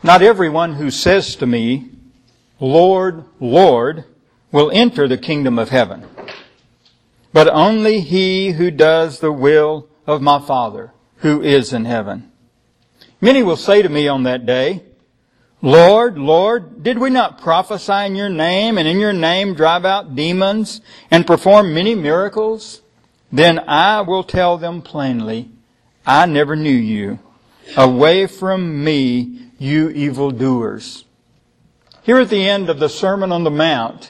Not everyone who says to me, Lord, Lord, will enter the kingdom of heaven, but only he who does the will of my Father who is in heaven. Many will say to me on that day, Lord, Lord, did we not prophesy in your name, and in your name drive out demons, and perform many miracles? Then I will tell them plainly, I never knew you. Away from me, you evildoers. Here at the end of the Sermon on the Mount,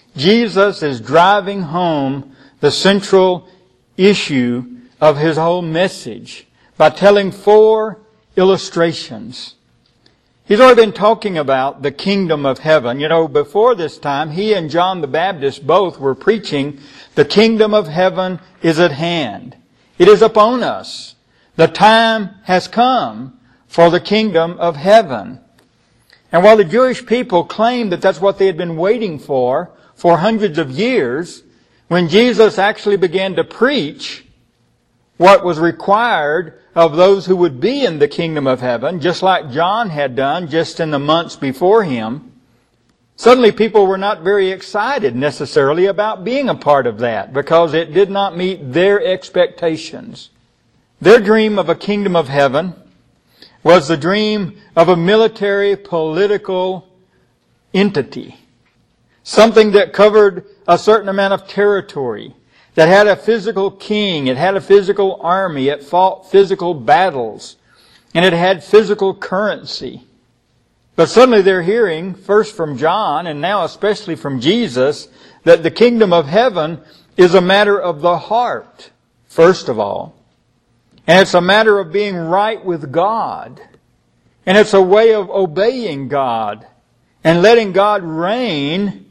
Jesus is driving home the central issue of His whole message by telling 4 illustrations. He's already been talking about the kingdom of heaven. You know, before this time, he and John the Baptist both were preaching, the kingdom of heaven is at hand. It is upon us. The time has come for the kingdom of heaven. And while the Jewish people claimed that that's what they had been waiting for hundreds of years, when Jesus actually began to preach what was required of those who would be in the kingdom of heaven, just like John had done just in the months before him, suddenly people were not very excited necessarily about being a part of that because it did not meet their expectations. Their dream of a kingdom of heaven was the dream of a military political entity. Something that covered a certain amount of territory, that had a physical king, it had a physical army, it fought physical battles, and it had physical currency. But suddenly they're hearing, first from John, and now especially from Jesus, that the kingdom of heaven is a matter of the heart, first of all. And it's a matter of being right with God. And it's a way of obeying God and letting God reign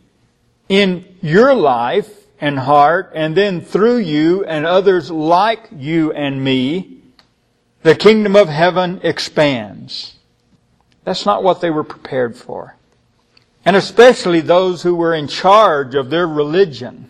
in your life and heart, and then through you and others like you and me, the kingdom of heaven expands. That's not what they were prepared for. And especially those who were in charge of their religion.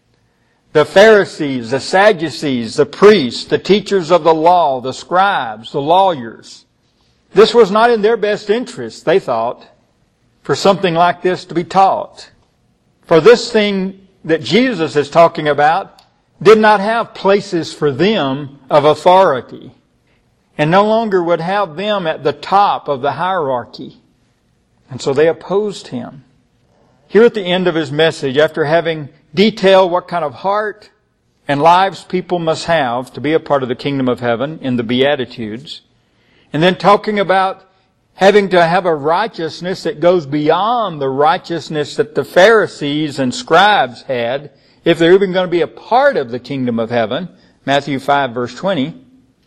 The Pharisees, the Sadducees, the priests, the teachers of the law, the scribes, the lawyers. This was not in their best interest, they thought, for something like this to be taught. For this thing that Jesus is talking about did not have places for them of authority, and no longer would have them at the top of the hierarchy. And so they opposed Him. Here at the end of His message, after having detailed what kind of heart and lives people must have to be a part of the kingdom of heaven in the Beatitudes, and then talking about having to have a righteousness that goes beyond the righteousness that the Pharisees and scribes had, if they're even going to be a part of the kingdom of heaven, Matthew 5 verse 20.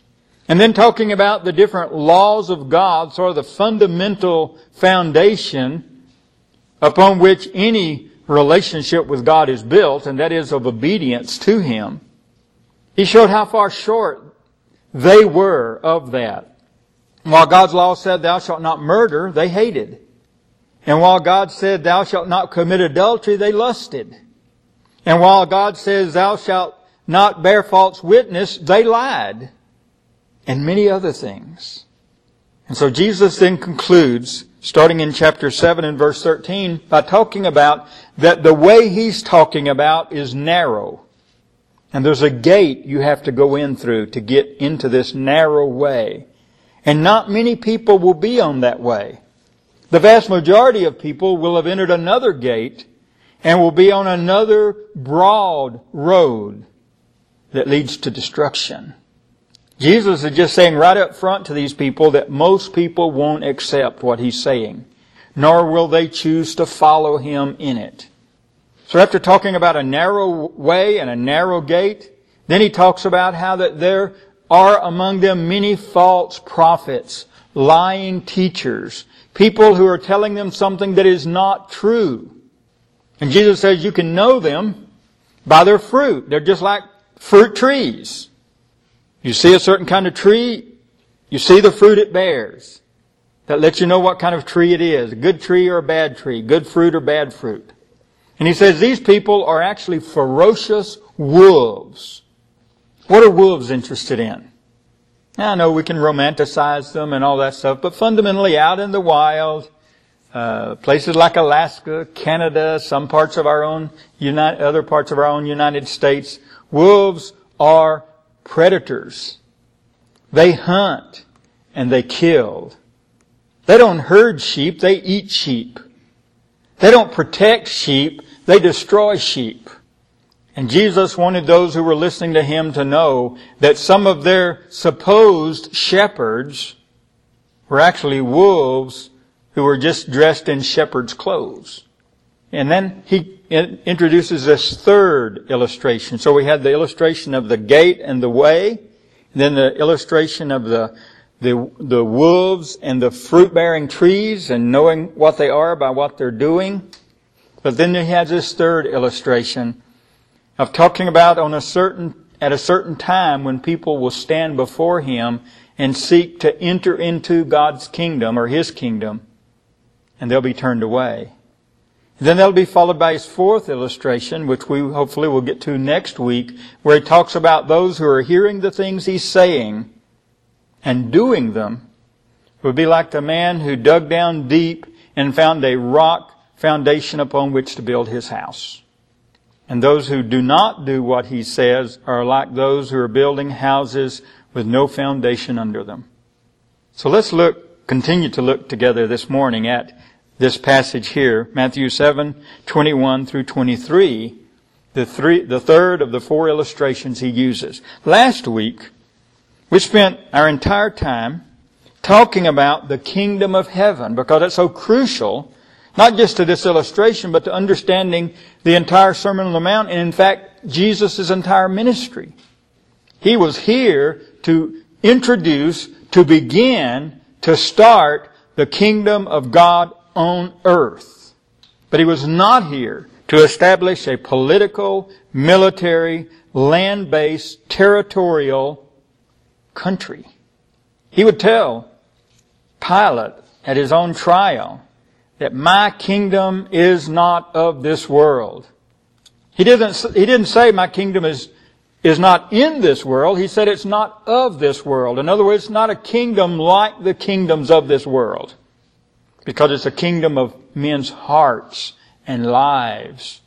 And then talking about the different laws of God, sort of the fundamental foundation upon which any relationship with God is built, and that is of obedience to Him. He showed how far short they were of that. While God's law said, thou shalt not murder, they hated. And while God said, thou shalt not commit adultery, they lusted. And while God says, thou shalt not bear false witness, they lied. And many other things. And so Jesus then concludes, starting in chapter 7 and verse 13, by talking about that the way He's talking about is narrow. And there's a gate you have to go in through to get into this narrow way. And not many people will be on that way. The vast majority of people will have entered another gate and will be on another broad road that leads to destruction. Jesus is just saying right up front to these people that most people won't accept what He's saying, nor will they choose to follow Him in it. So after talking about a narrow way and a narrow gate, then He talks about how that there are among them many false prophets, lying teachers, people who are telling them something that is not true. And Jesus says you can know them by their fruit. They're just like fruit trees. You see a certain kind of tree, you see the fruit it bears. That lets you know what kind of tree it is, a good tree or a bad tree, good fruit or bad fruit. And He says these people are actually ferocious wolves. What are wolves interested in? Now, I know we can romanticize them and all that stuff, but fundamentally out in the wild, places like Alaska, Canada, some parts of our own other parts of our own United States, wolves are predators. They hunt and they kill. They don't herd sheep, they eat sheep. They don't protect sheep, they destroy sheep. And Jesus wanted those who were listening to Him to know that some of their supposed shepherds were actually wolves who were just dressed in shepherd's clothes. And then He introduces this third illustration. So we had the illustration of the gate and the way, and then the illustration of the wolves and the fruit-bearing trees and knowing what they are by what they're doing. But then He has this third illustration of talking about at a certain time when people will stand before Him and seek to enter into God's kingdom or His kingdom, and they'll be turned away. And then that'll be followed by His fourth illustration, which we hopefully will get to next week, where He talks about those who are hearing the things He's saying and doing them. Would be like the man who dug down deep and found a rock foundation upon which to build his house. And those who do not do what He says are like those who are building houses with no foundation under them. So let's continue to look together this morning at this passage here, Matthew 7:21 through 23, the third of the four illustrations He uses. Last week, we spent our entire time talking about the kingdom of heaven because it's so crucial, not just to this illustration, but to understanding the entire Sermon on the Mount and, in fact, Jesus' entire ministry. He was here to introduce, to begin, to start the kingdom of God on earth. But He was not here to establish a political, military, land-based, territorial country. He would tell Pilate at his own trial that my kingdom is not of this world. He didn't say my kingdom is not in this world. He said it's not of this world. In other words, it's not a kingdom like the kingdoms of this world. Because it's a kingdom of men's hearts and lives,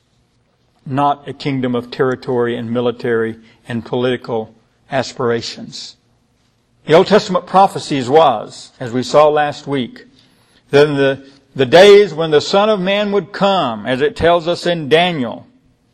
not a kingdom of territory and military and political aspirations. The Old Testament prophecies was, as we saw last week, then the days when the Son of Man would come, as it tells us in Daniel,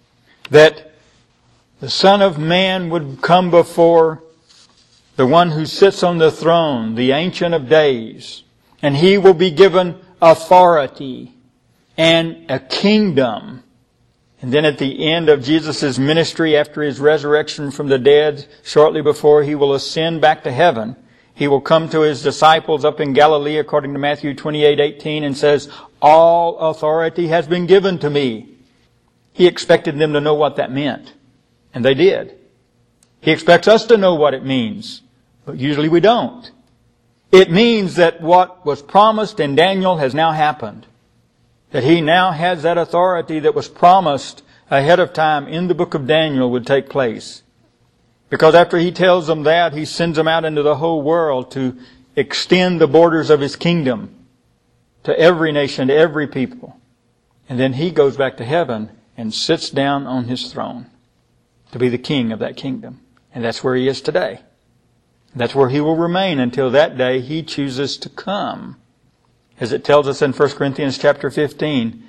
that the Son of Man would come before the one who sits on the throne, the Ancient of Days, and He will be given authority and a kingdom. And then at the end of Jesus' ministry, after His resurrection from the dead, shortly before He will ascend back to heaven, He will come to His disciples up in Galilee, according to Matthew 28:18, and says, all authority has been given to me. He expected them to know what that meant. And they did. He expects us to know what it means. But usually we don't. It means that what was promised in Daniel has now happened. That He now has that authority that was promised ahead of time in the book of Daniel would take place. Because after He tells them that, He sends them out into the whole world to extend the borders of His kingdom to every nation, to every people. And then He goes back to heaven and sits down on His throne to be the king of that kingdom. And that's where He is today. That's where He will remain until that day He chooses to come. As it tells us in 1 Corinthians chapter 15,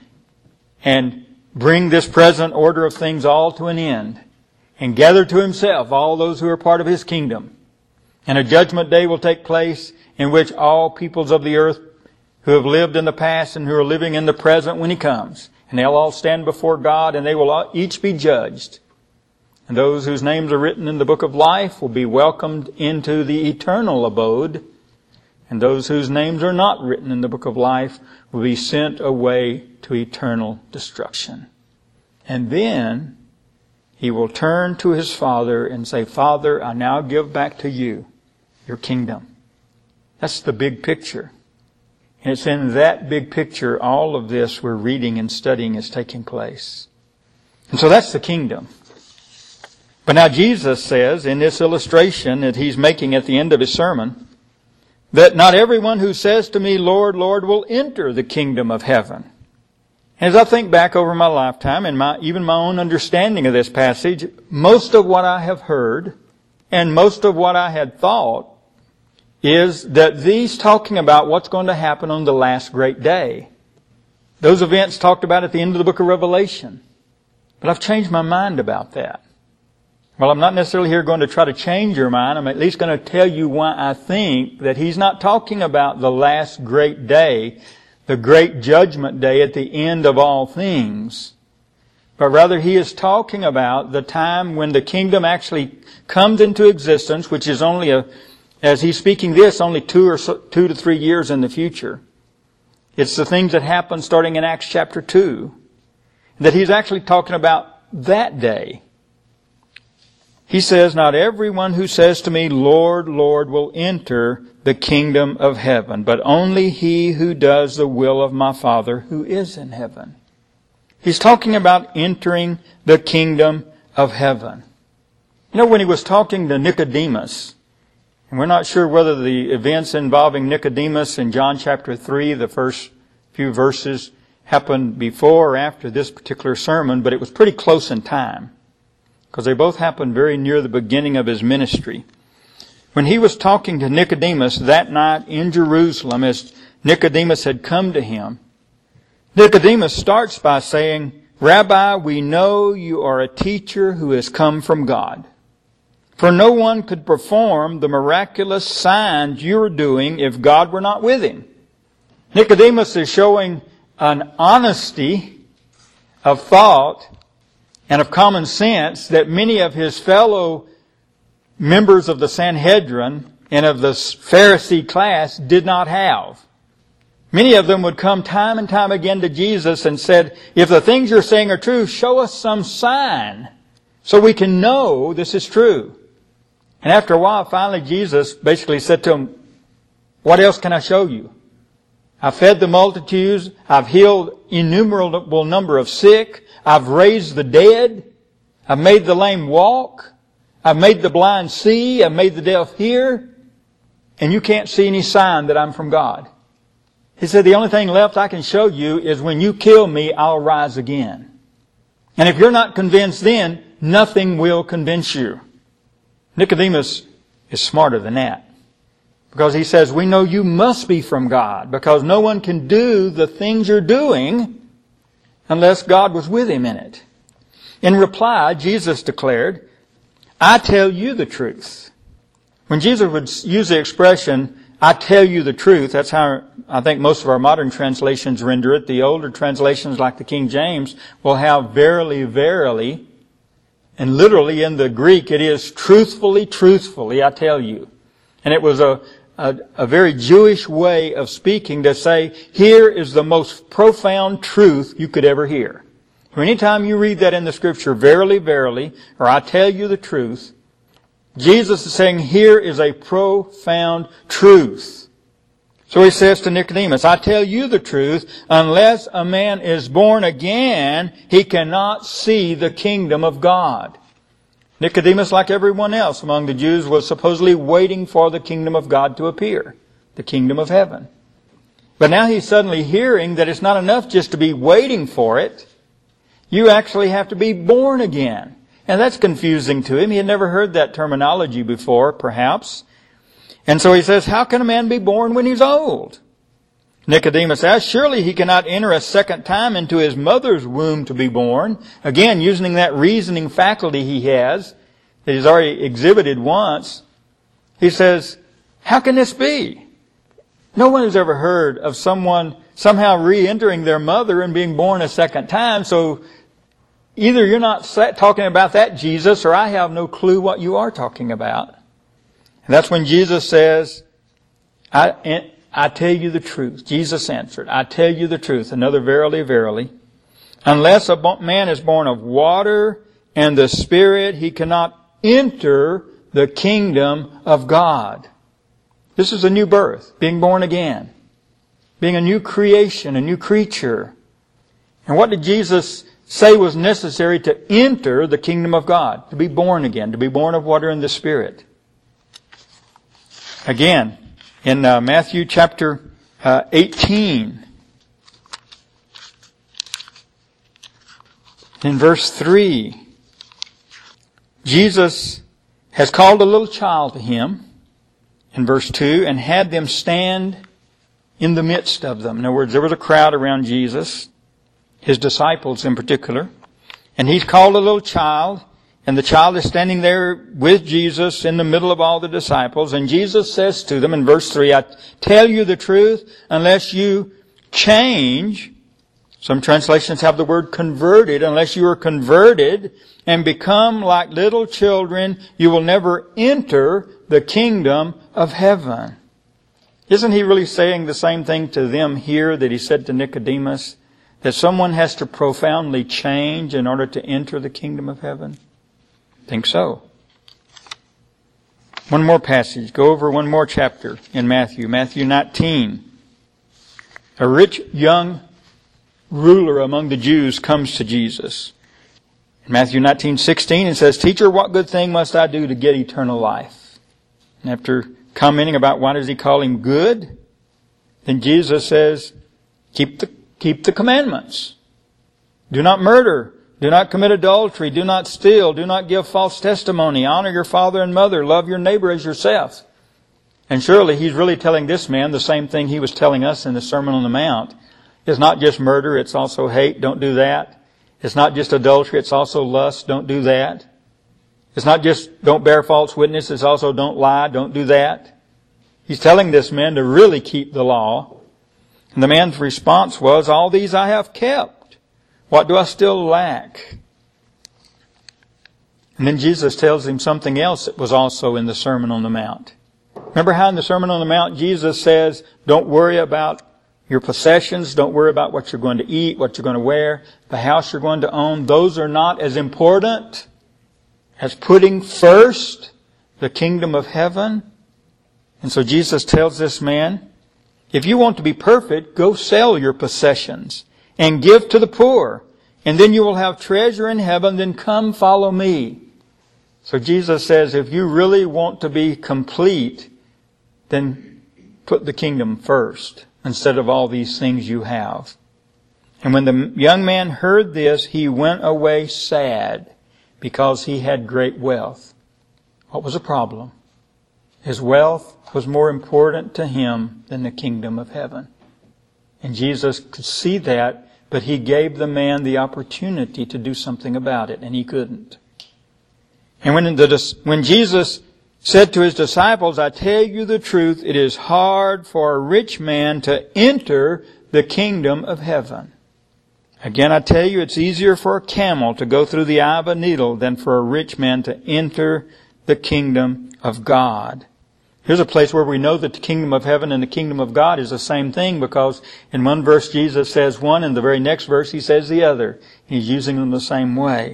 and bring this present order of things all to an end, and gather to Himself all those who are part of His kingdom. And a judgment day will take place in which all peoples of the earth who have lived in the past and who are living in the present when He comes, and they'll all stand before God and they will all each be judged. And those whose names are written in the book of life will be welcomed into the eternal abode. And those whose names are not written in the book of life will be sent away to eternal destruction. And then He will turn to His Father and say, Father, I now give back to You Your kingdom. That's the big picture. And it's in that big picture all of this we're reading and studying is taking place. And so that's the kingdom. But now Jesus says in this illustration that He's making at the end of His sermon, that not everyone who says to me, Lord, Lord, will enter the kingdom of heaven. As I think back over my lifetime and even my own understanding of this passage, most of what I have heard and most of what I had thought is that these talking about what's going to happen on the last great day. Those events talked about at the end of the book of Revelation. But I've changed my mind about that. Well, I'm not necessarily here going to try to change your mind. I'm at least going to tell you why I think that He's not talking about the last great day, the great judgment day at the end of all things. But rather He is talking about the time when the kingdom actually comes into existence, which is only as He's speaking this, only 2 to 3 years in the future. It's the things that happen starting in Acts chapter 2. That He's actually talking about that day. He says, not everyone who says to me, Lord, Lord, will enter the kingdom of heaven, but only he who does the will of my Father who is in heaven. He's talking about entering the kingdom of heaven. You know, when He was talking to Nicodemus, and we're not sure whether the events involving Nicodemus in John chapter 3, the first few verses, happened before or after this particular sermon, but it was pretty close in time, because they both happened very near the beginning of His ministry. When He was talking to Nicodemus that night in Jerusalem, as Nicodemus had come to Him, Nicodemus starts by saying, Rabbi, we know you are a teacher who has come from God. For no one could perform the miraculous signs you are doing if God were not with him. Nicodemus is showing an honesty of thought and of common sense that many of his fellow members of the Sanhedrin and of the Pharisee class did not have. Many of them would come time and time again to Jesus and said, if the things you're saying are true, show us some sign so we can know this is true. And after a while, finally Jesus basically said to them, what else can I show you? I've fed the multitudes. I've healed innumerable number of sick. I've raised the dead. I've made the lame walk. I've made the blind see. I've made the deaf hear. And you can't see any sign that I'm from God. He said, the only thing left I can show you is when you kill me, I'll rise again. And if you're not convinced then, nothing will convince you. Nicodemus is smarter than that. Because he says, we know you must be from God, because no one can do the things you're doing unless God was with him in it. In reply, Jesus declared, I tell you the truth. When Jesus would use the expression, I tell you the truth, that's how I think most of our modern translations render it. The older translations like the King James will have verily, verily. And literally in the Greek it is truthfully, truthfully, I tell you. And it was a very Jewish way of speaking to say, here is the most profound truth you could ever hear. So anytime you read that in the Scripture, verily, verily, or I tell you the truth, Jesus is saying here is a profound truth. So He says to Nicodemus, I tell you the truth, unless a man is born again, he cannot see the kingdom of God. Nicodemus, like everyone else among the Jews, was supposedly waiting for the kingdom of God to appear, the kingdom of heaven. But now he's suddenly hearing that it's not enough just to be waiting for it. You actually have to be born again. And that's confusing to him. He had never heard that terminology before, perhaps. And so he says, how can a man be born when he's old? Nicodemus asked, surely he cannot enter a second time into his mother's womb to be born. Again, using that reasoning faculty he has, that he's already exhibited once. He says, how can this be? No one has ever heard of someone somehow re-entering their mother and being born a second time. So either you're not talking about that, Jesus, or I have no clue what you are talking about. And that's when Jesus says, I tell you the truth. Jesus answered, I tell you the truth. Another verily, verily. Unless a man is born of water and the Spirit, he cannot enter the kingdom of God. This is a new birth, being born again, being a new creation, a new creature. And what did Jesus say was necessary to enter the kingdom of God? To be born again, to be born of water and the Spirit. Again, in Matthew chapter 18, in verse 3, Jesus has called a little child to Him, in verse 2, and had them stand in the midst of them. In other words, there was a crowd around Jesus, His disciples in particular, and He's called a little child, and the child is standing there with Jesus in the middle of all the disciples, and Jesus says to them in verse 3, I tell you the truth, unless you change, some translations have the word converted, unless you are converted and become like little children, you will never enter the kingdom of heaven. Isn't He really saying the same thing to them here that He said to Nicodemus? That someone has to profoundly change in order to enter the kingdom of heaven? I think so. One more passage. Go over one more chapter in Matthew. Matthew 19. A rich young ruler among the Jews comes to Jesus. In Matthew 19:16 it says, Teacher, what good thing must I do to get eternal life? And after commenting about why does He call him good, then Jesus says, keep the commandments. Do not murder. Do not commit adultery. Do not steal. Do not give false testimony. Honor your father and mother. Love your neighbor as yourself. And surely He's really telling this man the same thing He was telling us in the Sermon on the Mount. It's not just murder, it's also hate. Don't do that. It's not just adultery, it's also lust. Don't do that. It's not just don't bear false witness, it's also don't lie. Don't do that. He's telling this man to really keep the law. And the man's response was, all these I have kept. What do I still lack? And then Jesus tells him something else that was also in the Sermon on the Mount. Remember how in the Sermon on the Mount Jesus says, don't worry about your possessions. Don't worry about what you're going to eat, what you're going to wear, the house you're going to own. Those are not as important as putting first the kingdom of heaven. And so Jesus tells this man, if you want to be perfect, go sell your possessions and give to the poor, and then you will have treasure in heaven. Then come follow me. So Jesus says, if you really want to be complete, then put the kingdom first instead of all these things you have. And when the young man heard this, he went away sad because he had great wealth. What was the problem? His wealth was more important to him than the kingdom of heaven. And Jesus could see that, but He gave the man the opportunity to do something about it, and he couldn't. And when Jesus said to His disciples, I tell you the truth, it is hard for a rich man to enter the kingdom of heaven. Again, I tell you, it's easier for a camel to go through the eye of a needle than for a rich man to enter the kingdom of God. Here's a place where we know that the kingdom of heaven and the kingdom of God is the same thing, because in one verse Jesus says one, and the very next verse He says the other. He's using them the same way.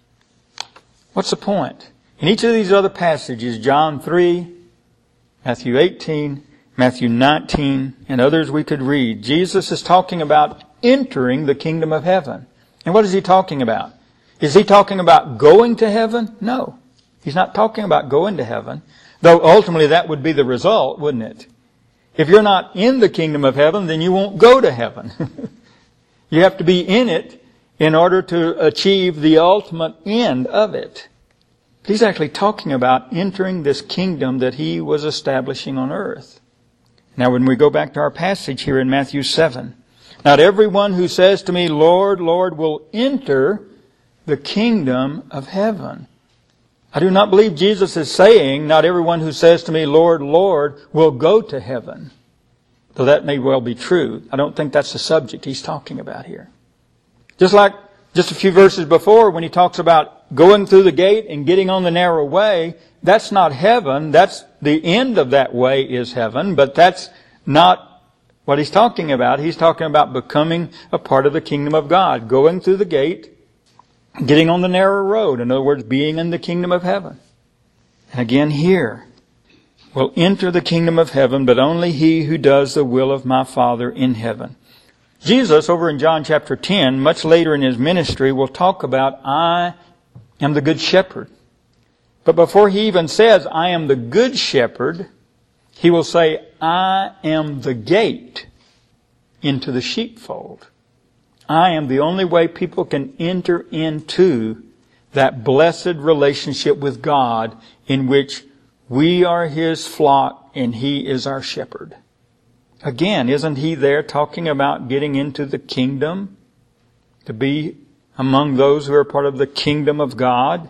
What's the point? In each of these other passages, John 3, Matthew 18, Matthew 19, and others we could read, Jesus is talking about entering the kingdom of heaven. And what is He talking about? Is He talking about going to heaven? No. He's not talking about going to heaven. Though ultimately that would be the result, wouldn't it? If you're not in the kingdom of heaven, then you won't go to heaven. You have to be in it in order to achieve the ultimate end of it. He's actually talking about entering this kingdom that He was establishing on earth. Now when we go back to our passage here in Matthew 7, not everyone who says to me, Lord, Lord, will enter the kingdom of heaven. I do not believe Jesus is saying, not everyone who says to me, Lord, Lord, will go to heaven. Though that may well be true. I don't think that's the subject He's talking about here. Just like just a few verses before, when He talks about going through the gate and getting on the narrow way, that's not heaven. That's the end of that way is heaven, but that's not what He's talking about. He's talking about becoming a part of the kingdom of God, going through the gate, getting on the narrow road. In other words, being in the kingdom of heaven. And again here, will enter the kingdom of heaven, but only he who does the will of my Father in heaven. Jesus, over in John chapter 10, much later in His ministry, will talk about, I am the good shepherd. But before He even says, I am the good shepherd, He will say, I am the gate into the sheepfold. I am the only way people can enter into that blessed relationship with God in which we are His flock and He is our shepherd. Again, isn't He there talking about getting into the kingdom? To be among those who are part of the kingdom of God?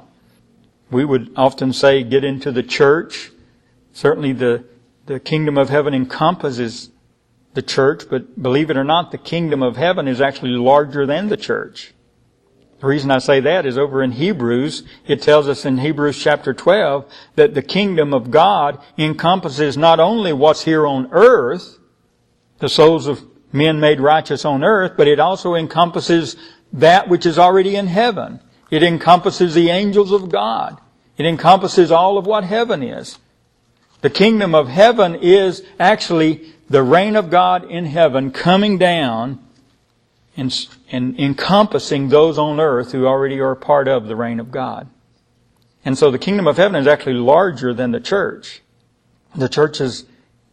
We would often say get into the church. Certainly the kingdom of heaven encompasses the church, but believe it or not, the kingdom of heaven is actually larger than the church. The reason I say that is over in Hebrews, it tells us in Hebrews chapter 12 that the kingdom of God encompasses not only what's here on earth, the souls of men made righteous on earth, but it also encompasses that which is already in heaven. It encompasses the angels of God. It encompasses all of what heaven is. The kingdom of heaven is actually the reign of God in heaven coming down and encompassing those on earth who already are part of the reign of God. And so the kingdom of heaven is actually larger than the church. The church is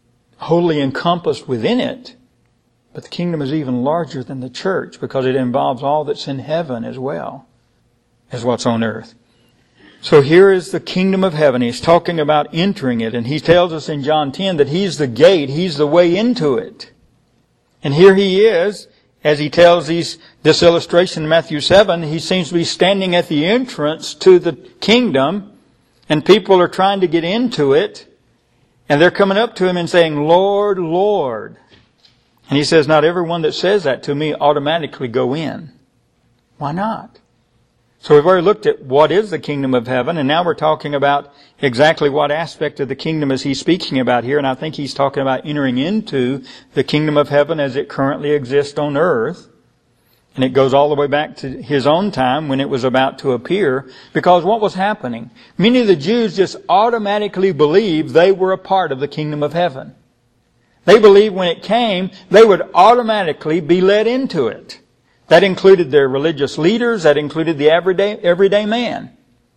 wholly encompassed within it, but the kingdom is even larger than the church because it involves all that's in heaven as well as what's on earth. So here is the kingdom of heaven. He's talking about entering it, and He tells us in John 10 that He's the gate, He's the way into it. And here He is, as He tells this illustration in Matthew 7, He seems to be standing at the entrance to the kingdom, and people are trying to get into it, and they're coming up to Him and saying, Lord, Lord. And He says, not everyone that says that to me automatically go in. Why not? So we've already looked at what is the kingdom of heaven, and now we're talking about exactly what aspect of the kingdom is He speaking about here, and I think He's talking about entering into the kingdom of heaven as it currently exists on earth. And it goes all the way back to His own time when it was about to appear. Because what was happening? Many of the Jews just automatically believed they were a part of the kingdom of heaven. They believed when it came, they would automatically be led into it. That included their religious leaders. That included the everyday man.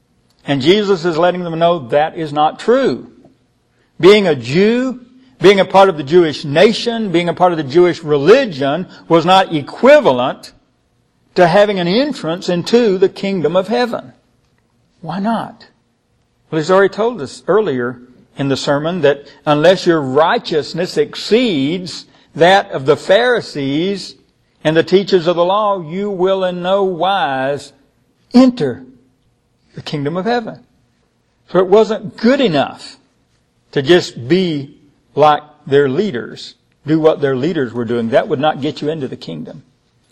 And Jesus is letting them know that is not true. Being a Jew, being a part of the Jewish nation, being a part of the Jewish religion was not equivalent to having an entrance into the kingdom of heaven. Why not? Well, He's already told us earlier in the sermon that unless your righteousness exceeds that of the Pharisees and the teachers of the law, you will in no wise enter the kingdom of heaven. So it wasn't good enough to just be like their leaders, do what their leaders were doing. That would not get you into the kingdom.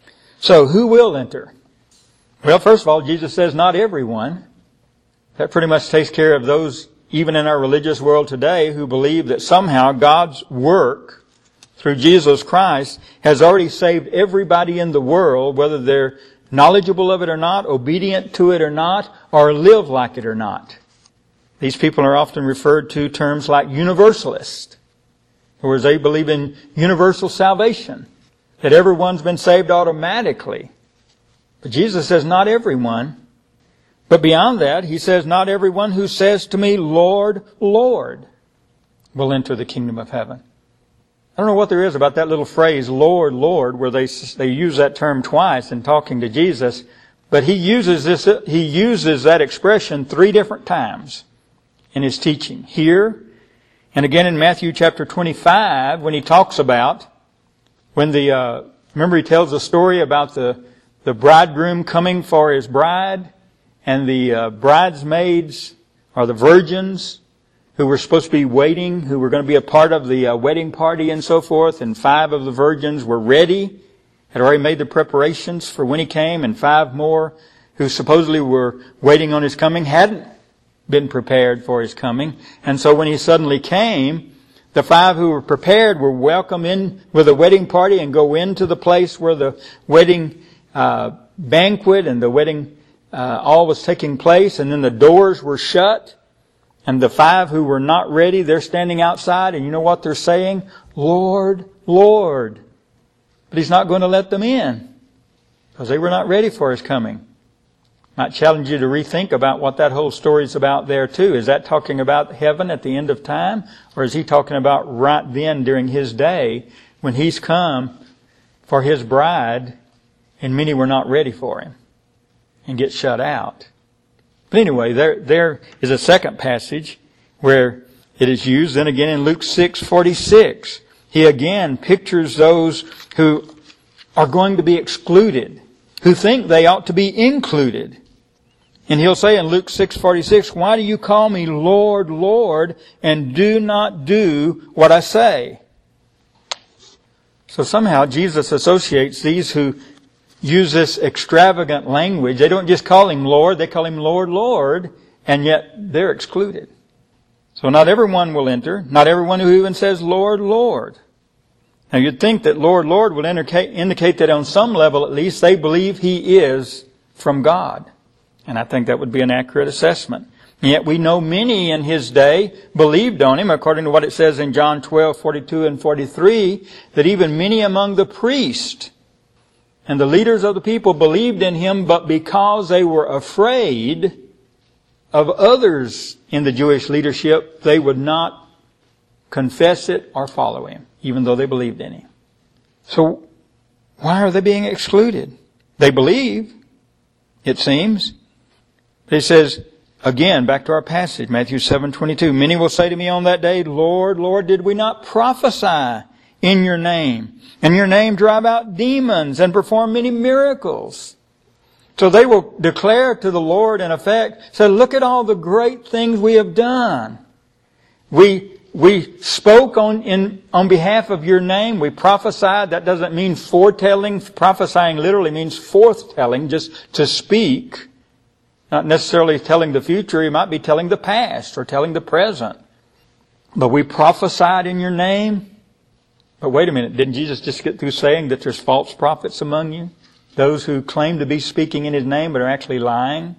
So who will enter? Well, first of all, Jesus says not everyone. That pretty much takes care of those, even in our religious world today, who believe that somehow God's work through Jesus Christ has already saved everybody in the world, whether they're knowledgeable of it or not, obedient to it or not, or live like it or not. These people are often referred to terms like universalist. In other words, they believe in universal salvation, that everyone's been saved automatically. But Jesus says not everyone. But beyond that, He says not everyone who says to me, Lord, Lord, will enter the kingdom of heaven. I don't know what there is about that little phrase, Lord, Lord, where they use that term twice in talking to Jesus. But He uses that expression 3 different times in His teaching. Here, and again in Matthew chapter 25, when He talks about remember He tells the story about the bridegroom coming for his bride, and the bridesmaids or the virgins who were supposed to be waiting, who were going to be a part of the wedding party and so forth, and 5 of the virgins were ready, had already made the preparations for when He came, and 5 more who supposedly were waiting on His coming hadn't been prepared for His coming. And so when He suddenly came, the 5 who were prepared were welcomed in with a wedding party and go into the place where the wedding banquet and the wedding all was taking place, and then the doors were shut. And the 5 who were not ready, they're standing outside, and you know what they're saying? Lord, Lord, But He's not going to let them in because they were not ready for His coming. I might challenge you to rethink about what that whole story is about there too. Is that talking about heaven at the end of time? Or is He talking about right then during His day when He's come for His bride and many were not ready for Him and get shut out? But anyway, there is a second passage where it is used. Then again in Luke 6:46, He again pictures those who are going to be excluded, who think they ought to be included. And He'll say in Luke 6:46, "Why do you call me Lord, Lord, and do not do what I say?" So somehow Jesus associates these who use this extravagant language. They don't just call Him Lord, they call Him Lord, Lord, and yet they're excluded. So not everyone will enter, not everyone who even says Lord, Lord. Now you'd think that Lord, Lord would indicate that on some level at least they believe He is from God. And I think that would be an accurate assessment. And yet we know many in His day believed on Him, according to what it says in John 12:42 and 43, that even many among the priests and the leaders of the people believed in Him, but because they were afraid of others in the Jewish leadership, they would not confess it or follow Him, even though they believed in Him. So why are they being excluded? They believe, it seems. He says, again, back to our passage, Matthew 7:22, "Many will say to me on that day, Lord, Lord, did we not prophesy in Your name? And Your name drive out demons and perform many miracles?" So they will declare to the Lord, in effect, say, "Look at all the great things we have done. We spoke on behalf of Your name. We prophesied." That doesn't mean foretelling. Prophesying literally means forthtelling, just to speak. Not necessarily telling the future. He might be telling the past or telling the present. But we prophesied in Your name. But wait a minute. Didn't Jesus just get through saying that there's false prophets among you? Those who claim to be speaking in His name but are actually lying.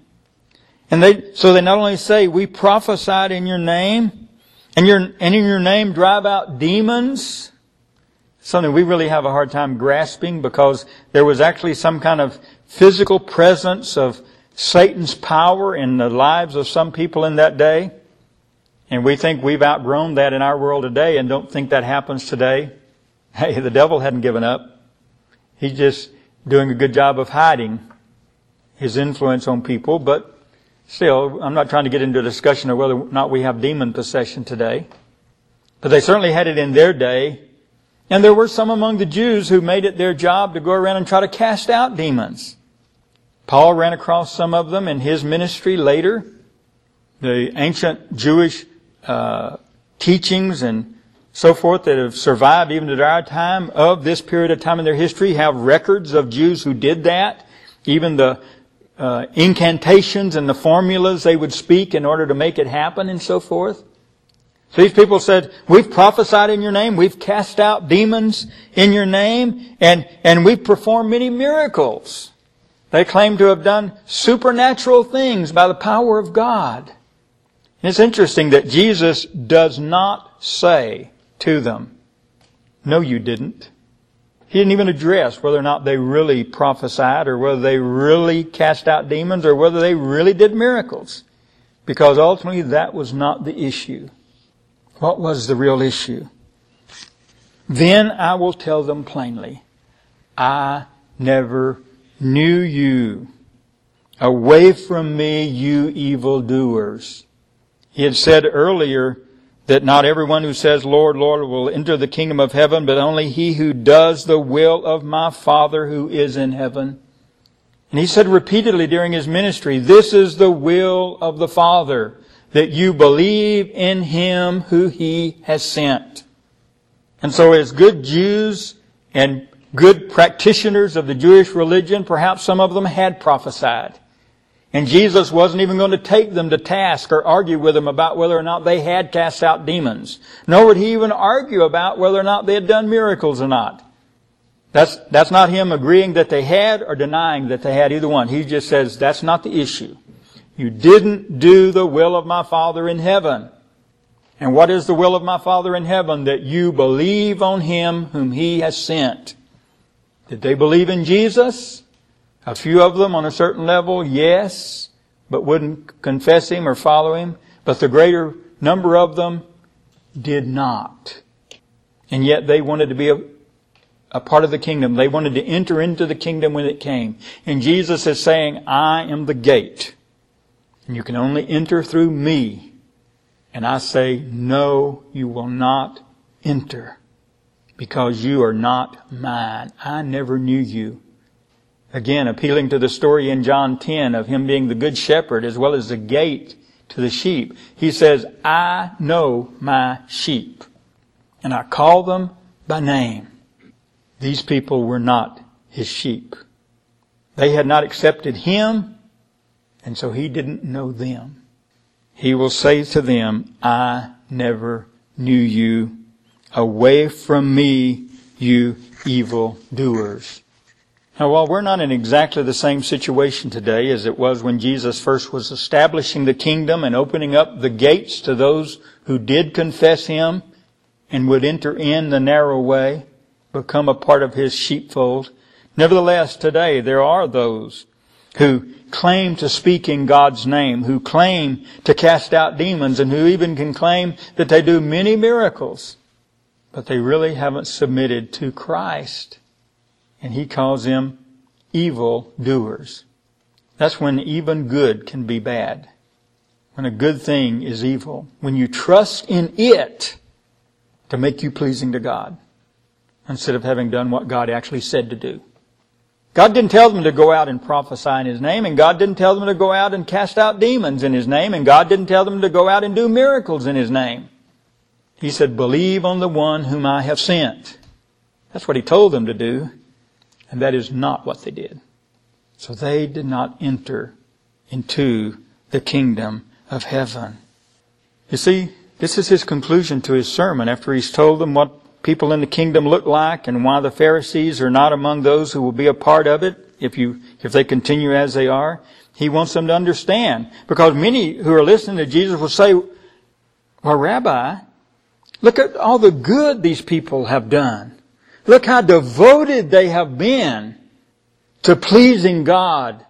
So they not only say, "We prophesied in Your name, and in Your name drive out demons." Something we really have a hard time grasping, because there was actually some kind of physical presence of Satan's power in the lives of some people in that day. And we think we've outgrown that in our world today and don't think that happens today. Hey, the devil hadn't given up. He's just doing a good job of hiding his influence on people. But still, I'm not trying to get into a discussion of whether or not we have demon possession today. But they certainly had it in their day. And there were some among the Jews who made it their job to go around and try to cast out demons. Paul ran across some of them in his ministry later. The ancient Jewish teachings and so forth that have survived even to our time of this period of time in their history have records of Jews who did that. Even the incantations and the formulas they would speak in order to make it happen and so forth. So these people said, "We've prophesied in Your name, we've cast out demons in Your name, and we've performed many miracles." They claim to have done supernatural things by the power of God. And it's interesting that Jesus does not say to them, "No, you didn't." He didn't even address whether or not they really prophesied or whether they really cast out demons or whether they really did miracles. Because ultimately that was not the issue. What was the real issue? "Then I will tell them plainly, I never knew you. Away from me, you evildoers." He had said earlier that not everyone who says, "Lord, Lord," will enter the kingdom of heaven, but only he who does the will of my Father who is in heaven. And He said repeatedly during His ministry, "This is the will of the Father, that you believe in Him who He has sent." And so as good Jews and good practitioners of the Jewish religion, perhaps some of them had prophesied. And Jesus wasn't even going to take them to task or argue with them about whether or not they had cast out demons. Nor would He even argue about whether or not they had done miracles or not. That's not Him agreeing that they had or denying that they had, either one. He just says, that's not the issue. You didn't do the will of my Father in heaven. And what is the will of my Father in heaven? That you believe on Him whom He has sent. Did they believe in Jesus? A few of them on a certain level, yes, but wouldn't confess Him or follow Him. But the greater number of them did not. And yet they wanted to be a part of the kingdom. They wanted to enter into the kingdom when it came. And Jesus is saying, I am the gate. And you can only enter through me. And I say, no, you will not enter. Because you are not mine. I never knew you. Again, appealing to the story in John 10 of Him being the good shepherd as well as the gate to the sheep. He says, I know my sheep. And I call them by name. These people were not His sheep. They had not accepted Him, and so He didn't know them. He will say to them, I never knew you. Away from me, you evil doers. Now, while we're not in exactly the same situation today as it was when Jesus first was establishing the kingdom and opening up the gates to those who did confess Him and would enter in the narrow way, become a part of His sheepfold. Nevertheless, today there are those who claim to speak in God's name, who claim to cast out demons, and who even can claim that they do many miracles. But they really haven't submitted to Christ. And He calls them evil doers. That's when even good can be bad. When a good thing is evil. When you trust in it to make you pleasing to God, instead of having done what God actually said to do. God didn't tell them to go out and prophesy in His name, and God didn't tell them to go out and cast out demons in His name, and God didn't tell them to go out and do miracles in His name. He said, believe on the one whom I have sent. That's what He told them to do, and that is not what they did. So they did not enter into the kingdom of heaven. You see, this is His conclusion to His sermon after He's told them what people in the kingdom look like and why the Pharisees are not among those who will be a part of it if they continue as they are. He wants them to understand, because many who are listening to Jesus will say, well, Rabbi, look at all the good these people have done. Look how devoted they have been to pleasing God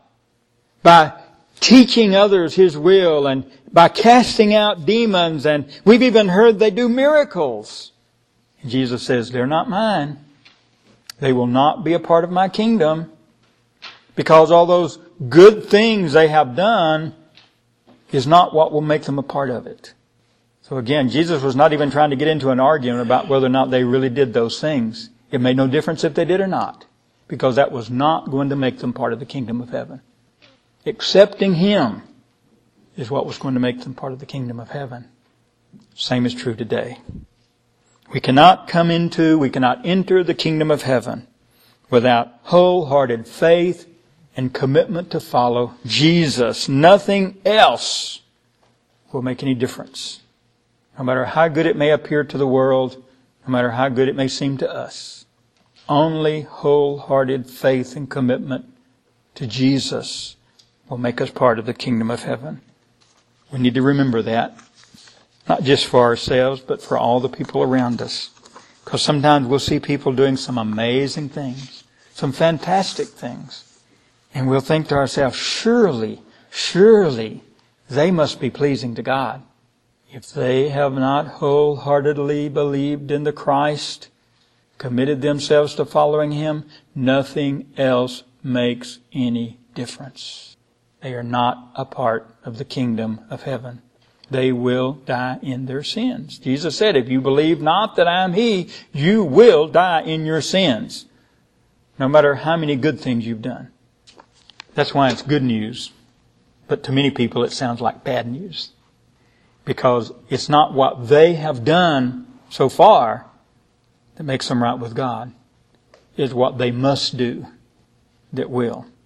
by teaching others His will and by casting out demons, and we've even heard they do miracles. Jesus says, they're not mine. They will not be a part of my kingdom, because all those good things they have done is not what will make them a part of it. So again, Jesus was not even trying to get into an argument about whether or not they really did those things. It made no difference if they did or not, because that was not going to make them part of the kingdom of heaven. Accepting Him is what was going to make them part of the kingdom of heaven. Same is true today. We cannot enter the kingdom of heaven without wholehearted faith and commitment to follow Jesus. Nothing else will make any difference. No matter how good it may appear to the world, no matter how good it may seem to us. Only wholehearted faith and commitment to Jesus will make us part of the kingdom of heaven. We need to remember that. Not just for ourselves, but for all the people around us. Because sometimes we'll see people doing some amazing things, some fantastic things. And we'll think to ourselves, surely they must be pleasing to God. If they have not wholeheartedly believed in the Christ, committed themselves to following Him, nothing else makes any difference. They are not a part of the kingdom of heaven. They will die in their sins. Jesus said, if you believe not that I am He, you will die in your sins. No matter how many good things you've done. That's why it's good news. But to many people it sounds like bad news. Because it's not what they have done so far that makes them right with God. It's what they must do that will.